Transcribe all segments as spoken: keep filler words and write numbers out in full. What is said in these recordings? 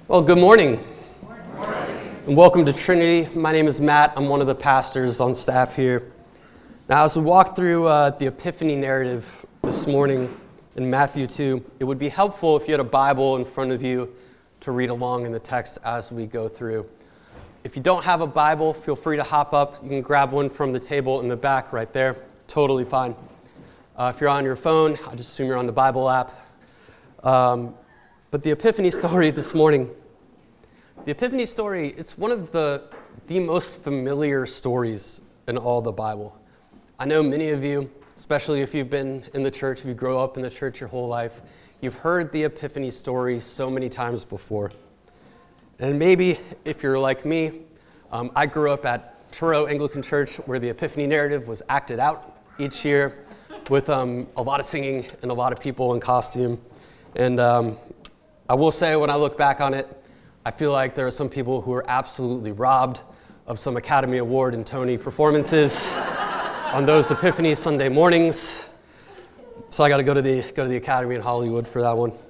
Well, good morning. Good morning. And welcome to Trinity. My name is Matt. I'm one of the pastors on staff here. Now, as we walk through uh, the Epiphany narrative this morning in Matthew two, it would be helpful if you had a Bible in front of you to read along in the text as we go through. If you don't have a Bible, feel free to hop up. You can grab one from the table in the back right there. Totally fine. Uh, if you're on your phone, I just assume you're on the Bible app. Um, but the Epiphany story this morning, the Epiphany story, it's one of the, the most familiar stories in all the Bible. I know many of you, especially if you've been in the church, if you grow up in the church your whole life, you've heard the Epiphany story so many times before. And maybe if you're like me, um, I grew up at Truro Anglican Church where the Epiphany narrative was acted out each year with um, a lot of singing and a lot of people in costume. And um, I will say when I look back on it, I feel like there are some people who are absolutely robbed of some Academy Award and Tony performances on those Epiphany Sunday mornings. So I got to go to the go to the Academy in Hollywood for that one.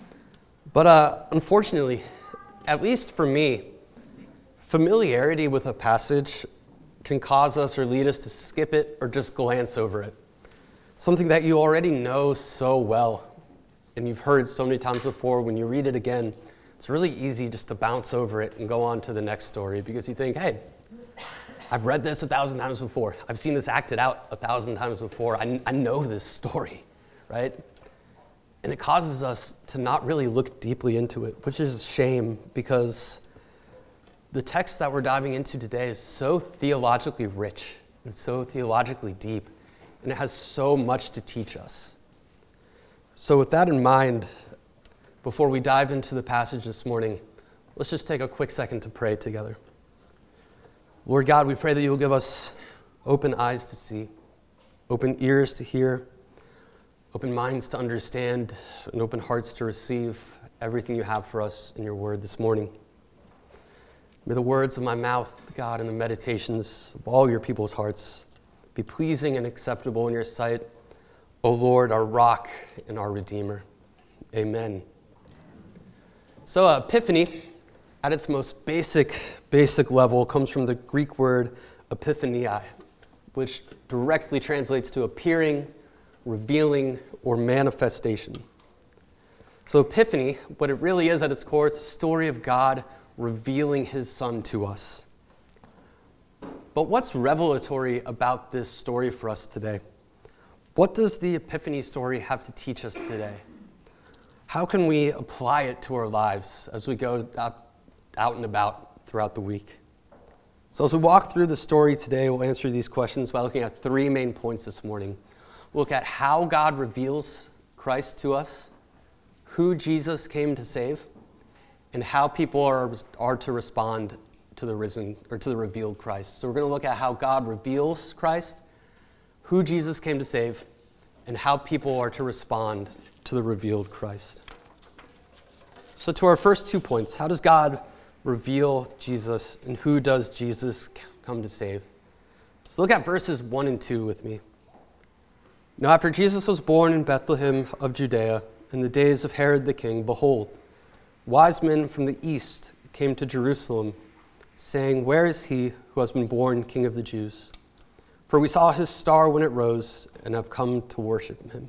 But uh, unfortunately, at least for me, familiarity with a passage can cause us or lead us to skip it or just glance over it. Something that you already know so well and you've heard so many times before, when you read it again, it's really easy just to bounce over it and go on to the next story because you think, hey, I've read this a thousand times before. I've seen this acted out a thousand times before. I, I know this story, right? And it causes us to not really look deeply into it, which is a shame because the text that we're diving into today is so theologically rich and so theologically deep, and it has so much to teach us. So with that in mind, before we dive into the passage this morning, let's just take a quick second to pray together. Lord God, we pray that you will give us open eyes to see, open ears to hear, open minds to understand, and open hearts to receive everything you have for us in your word this morning. May the words of my mouth, God, and the meditations of all your people's hearts be pleasing and acceptable in your sight, O Lord, our rock and our Redeemer. Amen. So uh, Epiphany, at its most basic, basic level, comes from the Greek word epiphania, which directly translates to appearing, revealing, or manifestation. So Epiphany, what it really is at its core, it's a story of God revealing his Son to us. But what's revelatory about this story for us today? What does the Epiphany story have to teach us today? How can we apply it to our lives as we go out, out and about throughout the week? So as we walk through the story today, we'll answer these questions by looking at three main points this morning. We'll look at how God reveals Christ to us, who Jesus came to save, and how people are, are to respond to the risen or to the revealed Christ. So we're going to look at how God reveals Christ, who Jesus came to save, and how people are to respond to the revealed Christ. So to our first two points, how does God reveal Jesus, and who does Jesus come to save? So look at verses one and two with me. Now after Jesus was born in Bethlehem of Judea, in the days of Herod the king, behold, wise men from the east came to Jerusalem, saying, "Where is he who has been born King of the Jews? For we saw his star when it rose and have come to worship him."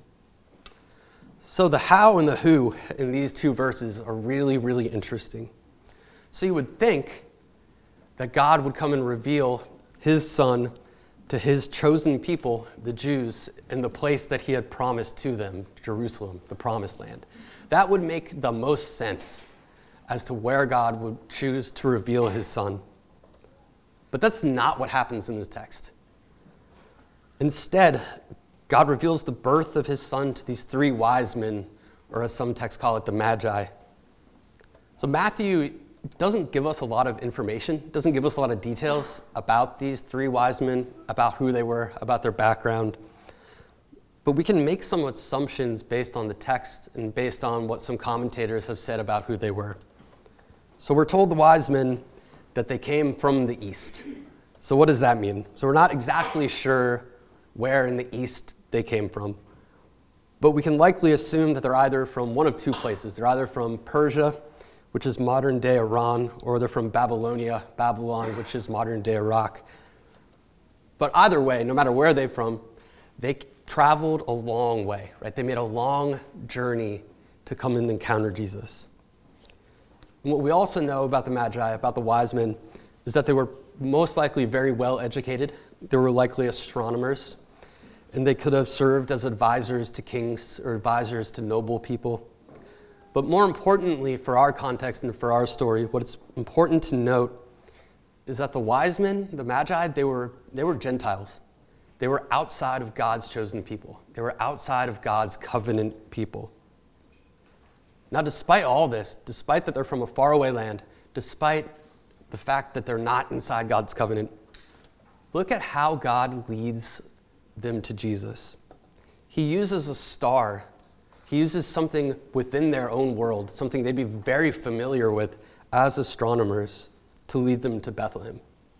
So the how and the who in these two verses are really, really interesting. So you would think that God would come and reveal his Son to his chosen people, the Jews, in the place that he had promised to them, Jerusalem, the promised land. That would make the most sense as to where God would choose to reveal his Son. But that's not what happens in this text. Instead, God reveals the birth of his Son to these three wise men, or as some texts call it, the Magi. So Matthew doesn't give us a lot of information, doesn't give us a lot of details about these three wise men, about who they were, about their background. But we can make some assumptions based on the text and based on what some commentators have said about who they were. So we're told the wise men that they came from the east. So what does that mean? So we're not exactly sure where in the east they came from. But we can likely assume that they're either from one of two places. They're either from Persia, which is modern-day Iran, or they're from Babylonia, Babylon, which is modern-day Iraq. But either way, no matter where they're from, they traveled a long way, right? They made a long journey to come and encounter Jesus. And what we also know about the Magi, about the wise men, is that they were most likely very well educated. They were likely astronomers, and they could have served as advisors to kings or advisors to noble people. But more importantly, for our context and for our story, what's important to note is that the wise men, the Magi, they were, they were Gentiles. They were outside of God's chosen people. They were outside of God's covenant people. Now, despite all this, despite that they're from a faraway land, despite the fact that they're not inside God's covenant, look at how God leads them to Jesus. He uses a star. He uses something within their own world, something they'd be very familiar with as astronomers, to lead them to Bethlehem.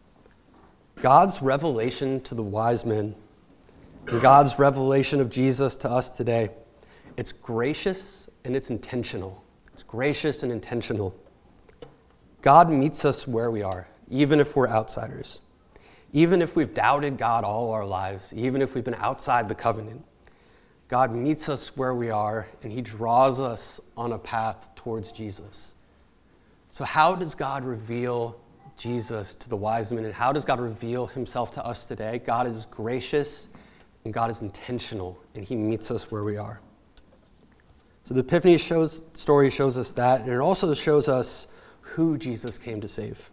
God's revelation to the wise men and God's revelation of Jesus to us today, it's gracious and it's intentional. It's gracious and intentional. God meets us where we are, even if we're outsiders. Even if we've doubted God all our lives, even if we've been outside the covenant, God meets us where we are, and he draws us on a path towards Jesus. So how does God reveal Jesus to the wise men, and how does God reveal himself to us today? God is gracious, and God is intentional, and he meets us where we are. So the Epiphany shows, story shows us that, and it also shows us who Jesus came to save.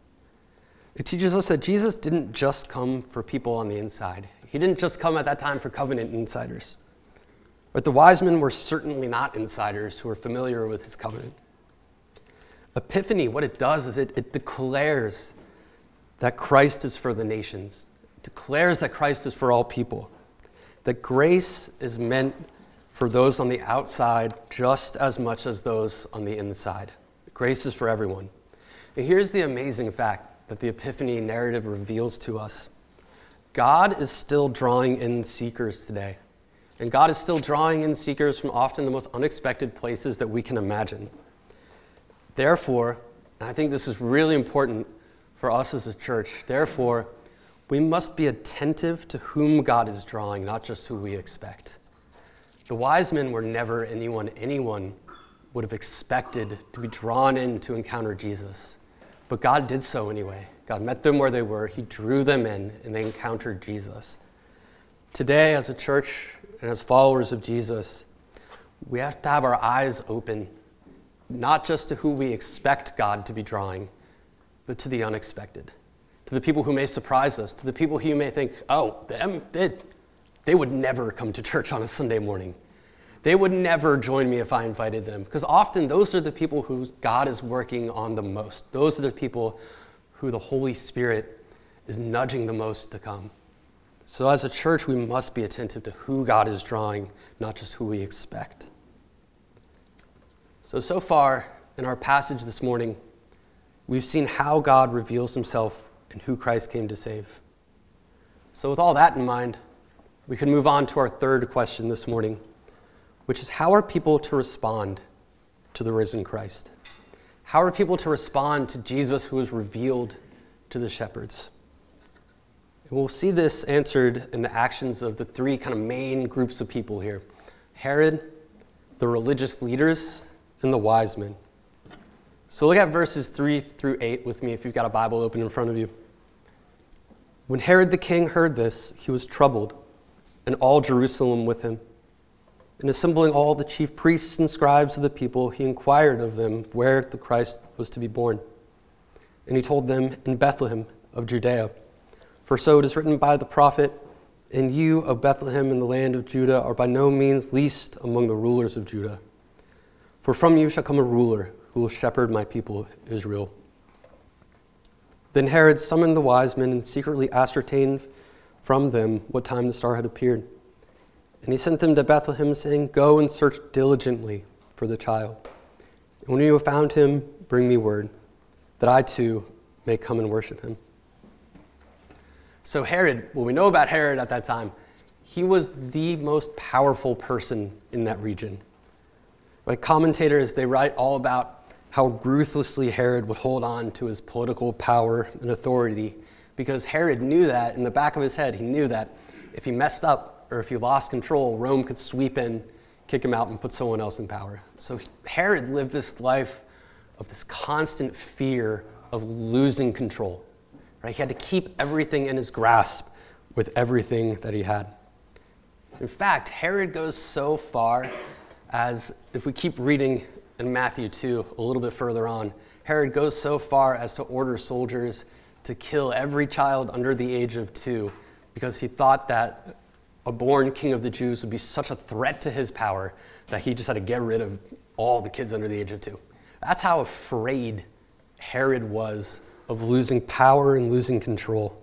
It teaches us that Jesus didn't just come for people on the inside. He didn't just come at that time for covenant insiders. But the wise men were certainly not insiders who were familiar with his covenant. Epiphany, what it does is it, it declares that Christ is for the nations. It declares that Christ is for all people. That grace is meant for those on the outside just as much as those on the inside. Grace is for everyone. And here's the amazing fact that the Epiphany narrative reveals to us. God is still drawing in seekers today. And God is still drawing in seekers from often the most unexpected places that we can imagine. Therefore, and I think this is really important for us as a church, therefore, we must be attentive to whom God is drawing, not just who we expect. The wise men were never anyone anyone would have expected to be drawn in to encounter Jesus. But God did so anyway. God met them where they were. He drew them in, and they encountered Jesus. Today, as a church and as followers of Jesus, we have to have our eyes open, not just to who we expect God to be drawing, but to the unexpected, to the people who may surprise us, to the people who you may think, oh, them, they, they would never come to church on a Sunday morning. They would never join me if I invited them. Because often those are the people who God is working on the most. Those are the people who the Holy Spirit is nudging the most to come. So as a church, we must be attentive to who God is drawing, not just who we expect. So, so far in our passage this morning, we've seen how God reveals himself and who Christ came to save. So with all that in mind, we can move on to our third question this morning, which is, how are people to respond to the risen Christ? How are people to respond to Jesus who is revealed to the shepherds? And we'll see this answered in the actions of the three kind of main groups of people here: Herod, the religious leaders, and the wise men. So look at verses three through eight with me if you've got a Bible open in front of you. When Herod the king heard this, he was troubled, and all Jerusalem with him. And assembling all the chief priests and scribes of the people, he inquired of them where the Christ was to be born. And he told them, in Bethlehem of Judea. For so it is written by the prophet, and you, O Bethlehem, in the land of Judah, are by no means least among the rulers of Judah. For from you shall come a ruler who will shepherd my people Israel. Then Herod summoned the wise men and secretly ascertained from them what time the star had appeared. And he sent them to Bethlehem, saying, go and search diligently for the child. And when you have found him, bring me word, that I too may come and worship him. So Herod, what we know about Herod at that time, he was the most powerful person in that region. Like commentators, they write all about how ruthlessly Herod would hold on to his political power and authority, because Herod knew that in the back of his head. He knew that if he messed up or if he lost control, Rome could sweep in, kick him out, and put someone else in power. So Herod lived this life of this constant fear of losing control. Right? He had to keep everything in his grasp with everything that he had. In fact, Herod goes so far as, if we keep reading in Matthew two, a little bit further on, Herod goes so far as to order soldiers to kill every child under the age of two, because he thought that a born king of the Jews would be such a threat to his power that he just had to get rid of all the kids under the age of two. That's how afraid Herod was of losing power and losing control.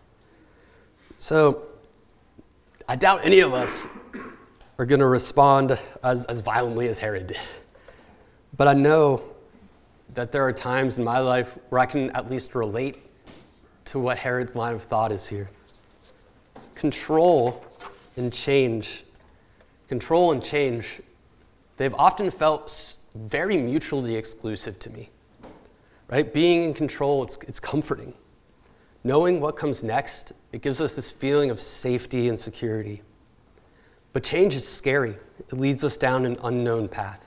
So I doubt any of us are going to respond as, as violently as Herod did. But I know that there are times in my life where I can at least relate to what Herod's line of thought is here. Control and change, control and change, they've often felt very mutually exclusive to me. Right? Being in control, it's, it's comforting. Knowing what comes next, it gives us this feeling of safety and security. But change is scary. It leads us down an unknown path.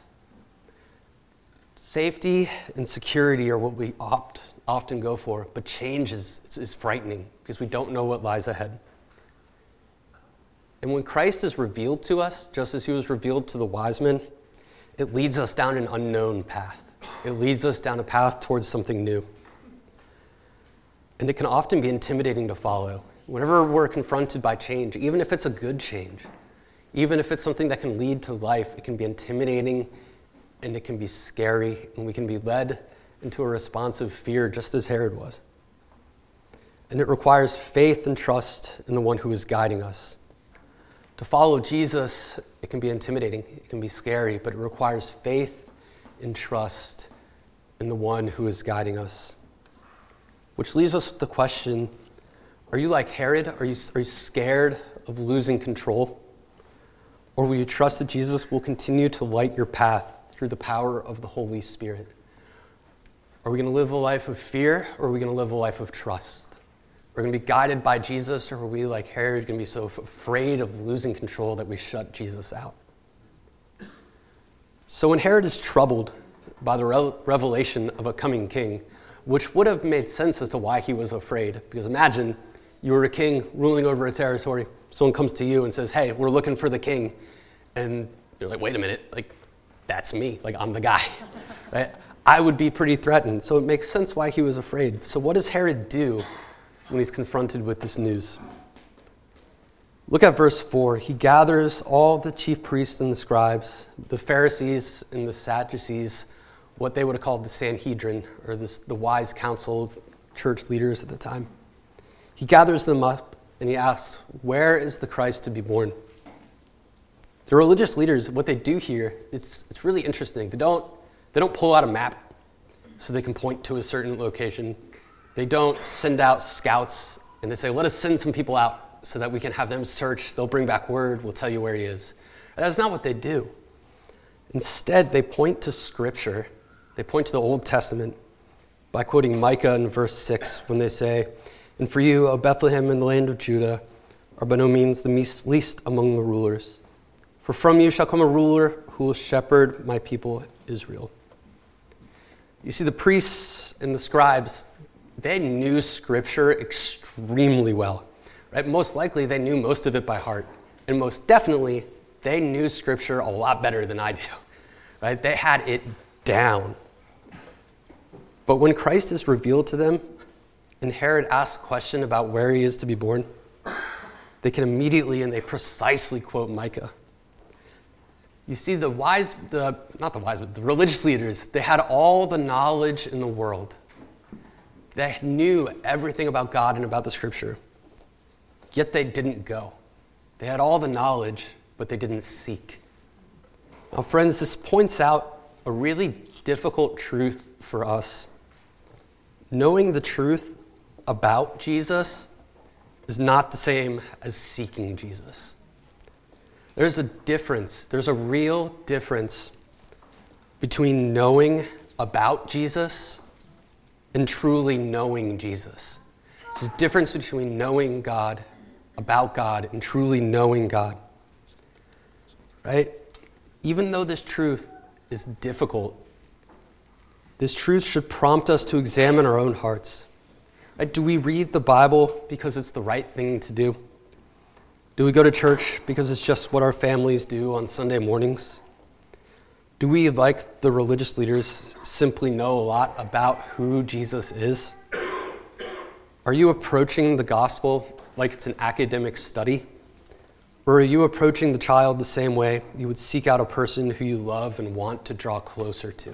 Safety and security are what we opt, often go for, but change is, is frightening because we don't know what lies ahead. And when Christ is revealed to us, just as he was revealed to the wise men, it leads us down an unknown path. It leads us down a path towards something new. And it can often be intimidating to follow. Whenever we're confronted by change, even if it's a good change, even if it's something that can lead to life, it can be intimidating and it can be scary, and we can be led into a response of fear, just as Herod was. And it requires faith and trust in the one who is guiding us. To follow Jesus, it can be intimidating, it can be scary, but it requires faith and trust in the one who is guiding us. Which leaves us with the question, are you like Herod? Are you, are you scared of losing control? Or will you trust that Jesus will continue to light your path through the power of the Holy Spirit? Are we going to live a life of fear, or are we going to live a life of trust? We're going to be guided by Jesus, or are we, like Herod, going to be so f- afraid of losing control that we shut Jesus out? So when Herod is troubled by the re- revelation of a coming king, which would have made sense as to why he was afraid, because imagine you were a king ruling over a territory, someone comes to you and says, hey, we're looking for the king, and you're like, wait a minute, like, that's me, like, I'm the guy, right? I would be pretty threatened, so it makes sense why he was afraid. So what does Herod do when he's confronted with this news? Look at verse four. He gathers all the chief priests and the scribes, the Pharisees and the Sadducees, what they would have called the Sanhedrin, or this, the wise council of church leaders at the time. He gathers them up and he asks, where is the Christ to be born? The religious leaders, what they do here, it's it's really interesting. They don't they don't pull out a map so they can point to a certain location. They don't send out scouts and they say, let us send some people out so that we can have them search. They'll bring back word. We'll tell you where he is. That's not what they do. Instead, they point to Scripture. They point to the Old Testament by quoting Micah in verse six when they say, and for you, O Bethlehem in the land of Judah, are by no means the least among the rulers. For from you shall come a ruler who will shepherd my people Israel. You see, the priests and the scribes, they knew Scripture extremely well. Right? Most likely, they knew most of it by heart. And most definitely, they knew Scripture a lot better than I do. Right? They had it down. But when Christ is revealed to them, and Herod asks a question about where he is to be born, they can immediately and they precisely quote Micah. You see, the wise, the not the wise, but the religious leaders, they had all the knowledge in the world. They knew everything about God and about the Scripture, yet they didn't go. They had all the knowledge, but they didn't seek. Now, friends, this points out a really difficult truth for us. Knowing the truth about Jesus is not the same as seeking Jesus. There's a difference. There's a real difference between knowing about Jesus and truly knowing Jesus. There's a difference between knowing God, about God, and truly knowing God. Right? Even though this truth is difficult, this truth should prompt us to examine our own hearts. Right? Do we read the Bible because it's the right thing to do? Do we go to church because it's just what our families do on Sunday mornings? Do we, like the religious leaders, simply know a lot about who Jesus is? Are you approaching the gospel like it's an academic study? Or are you approaching the child the same way you would seek out a person who you love and want to draw closer to?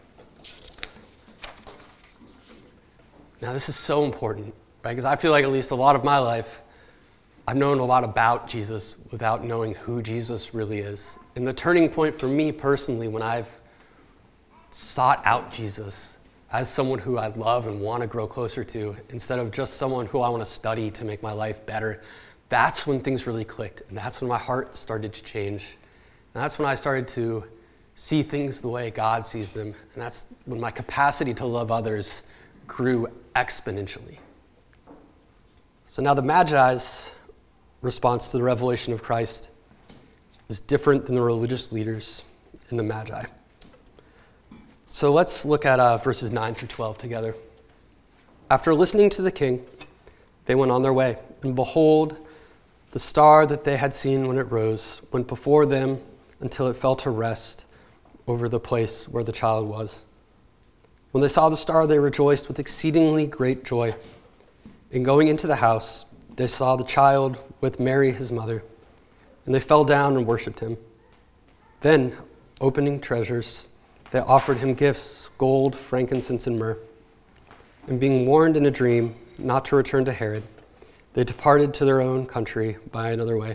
Now, this is so important, right? Because I feel like at least a lot of my life, I've known a lot about Jesus without knowing who Jesus really is. And the turning point for me personally, when I've sought out Jesus as someone who I love and want to grow closer to, instead of just someone who I want to study to make my life better, that's when things really clicked. And that's when my heart started to change. And that's when I started to see things the way God sees them. And that's when my capacity to love others grew exponentially. So now the Magi's response to the revelation of Christ is different than the religious leaders and the Magi. So let's look at uh, verses nine through twelve together. After listening to the king, they went on their way, and behold, the star that they had seen when it rose went before them until it fell to rest over the place where the child was. When they saw the star, they rejoiced with exceedingly great joy. And going into the house, they saw the child with Mary, his mother, and they fell down and worshipped him. Then, opening treasures, they offered him gifts, gold, frankincense, and myrrh. And being warned in a dream not to return to Herod, they departed to their own country by another way.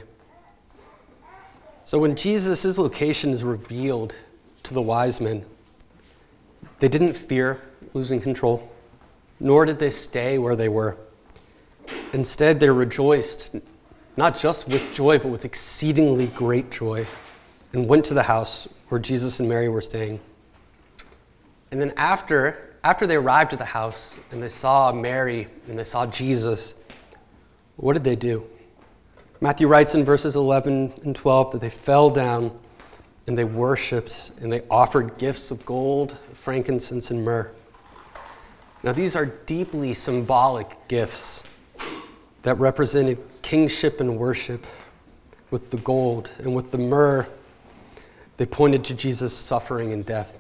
So when Jesus' location is revealed to the wise men, they didn't fear losing control, nor did they stay where they were. Instead, they rejoiced, not just with joy, but with exceedingly great joy, and went to the house where Jesus and Mary were staying. And then after, after they arrived at the house and they saw Mary and they saw Jesus, what did they do? Matthew writes in verses eleven and twelve that they fell down and they worshiped and they offered gifts of gold, frankincense, and myrrh. Now, these are deeply symbolic gifts that represented kingship and worship. With the gold and with the myrrh, they pointed to Jesus' suffering and death.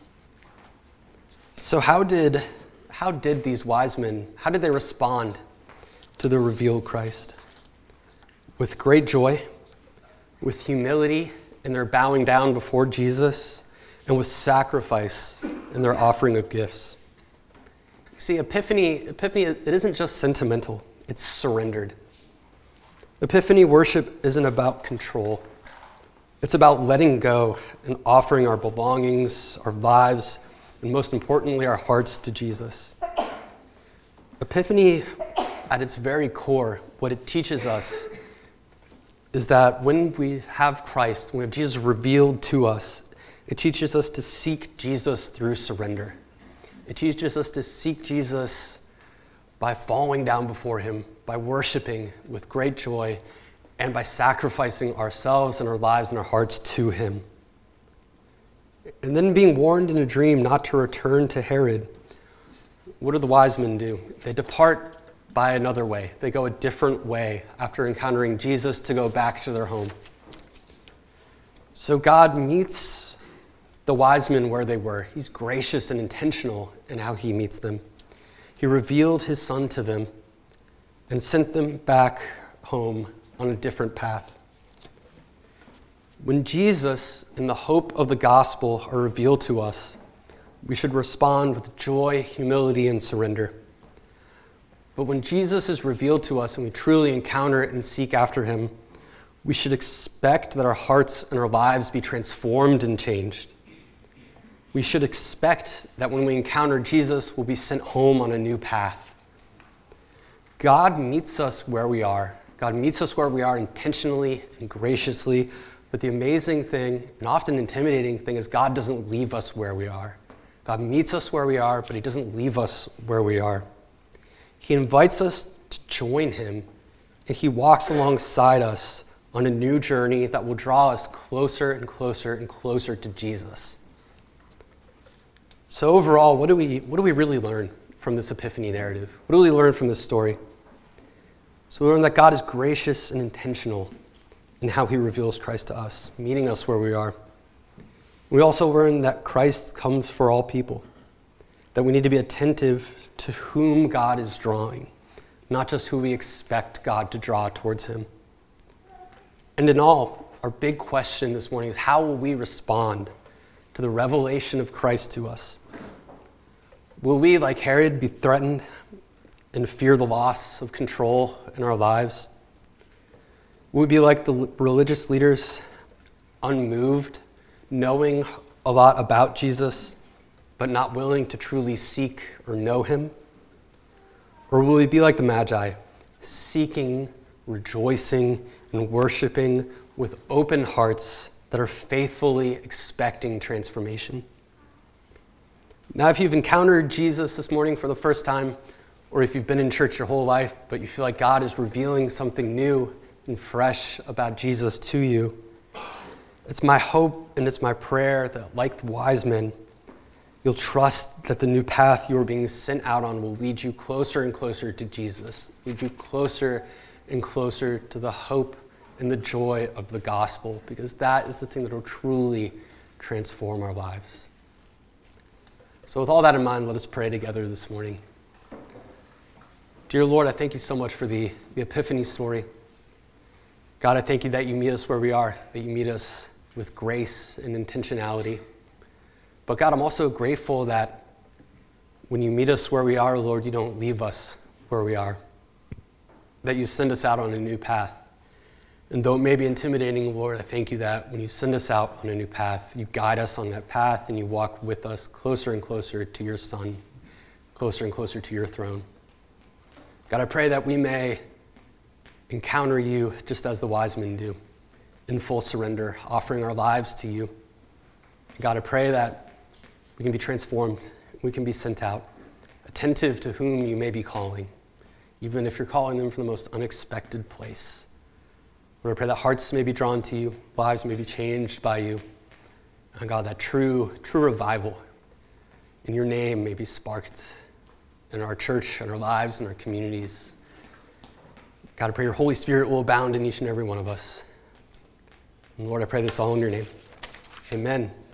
So how did, how did these wise men, how did they respond to the revealed Christ? With great joy, with humility in their bowing down before Jesus, and with sacrifice in their offering of gifts. You see, Epiphany, Epiphany, it isn't just sentimental. It's surrendered. Epiphany worship isn't about control. It's about letting go and offering our belongings, our lives, and most importantly, our hearts to Jesus. Epiphany, at its very core, what it teaches us is that when we have Christ, when we have Jesus revealed to us, it teaches us to seek Jesus through surrender. It teaches us to seek Jesus by falling down before him, by worshiping with great joy, and by sacrificing ourselves and our lives and our hearts to him. And then being warned in a dream not to return to Herod, what do the wise men do? They depart by another way. They go a different way after encountering Jesus to go back to their home. So God meets the wise men where they were. He's gracious and intentional in how he meets them. He revealed his son to them and sent them back home on a different path. When Jesus and the hope of the gospel are revealed to us, we should respond with joy, humility, and surrender. But when Jesus is revealed to us and we truly encounter and seek after him, we should expect that our hearts and our lives be transformed and changed. We should expect that when we encounter Jesus, we'll be sent home on a new path. God meets us where we are. God meets us where we are intentionally and graciously. But the amazing thing, and often intimidating thing, is God doesn't leave us where we are. God meets us where we are, but he doesn't leave us where we are. He invites us to join him, and he walks alongside us on a new journey that will draw us closer and closer and closer to Jesus. So overall, what do we what do we really learn from this Epiphany narrative? What do we learn from this story? So we learn that God is gracious and intentional in how he reveals Christ to us, meeting us where we are. We also learn that Christ comes for all people, that we need to be attentive to whom God is drawing, not just who we expect God to draw towards him. And in all, our big question this morning is, how will we respond to the revelation of Christ to us? Will we, like Herod, be threatened and fear the loss of control in our lives? Will we be like the religious leaders, unmoved, knowing a lot about Jesus, but not willing to truly seek or know him? Or will we be like the Magi, seeking, rejoicing, and worshiping with open hearts that are faithfully expecting transformation? Now, if you've encountered Jesus this morning for the first time, or if you've been in church your whole life, but you feel like God is revealing something new and fresh about Jesus to you, it's my hope and it's my prayer that, like the wise men, you'll trust that the new path you are being sent out on will lead you closer and closer to Jesus, lead you closer and closer to the hope and the joy of the gospel, because that is the thing that will truly transform our lives. So with all that in mind, let us pray together this morning. Dear Lord, I thank you so much for the, the Epiphany story. God, I thank you that you meet us where we are, that you meet us with grace and intentionality. But God, I'm also grateful that when you meet us where we are, Lord, you don't leave us where we are, that you send us out on a new path. And though it may be intimidating, Lord, I thank you that when you send us out on a new path, you guide us on that path and you walk with us closer and closer to your Son, closer and closer to your throne. God, I pray that we may encounter you just as the wise men do, in full surrender, offering our lives to you. God, I pray that we can be transformed, we can be sent out, attentive to whom you may be calling, even if you're calling them from the most unexpected place. Lord, I pray that hearts may be drawn to you, lives may be changed by you, and God, that true, true revival in your name may be sparked in our church, in our lives, in our communities. God, I pray your Holy Spirit will abound in each and every one of us. And Lord, I pray this all in your name. Amen.